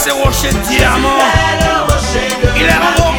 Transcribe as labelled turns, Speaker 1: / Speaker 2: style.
Speaker 1: ces rochers de diamants. Il est en gros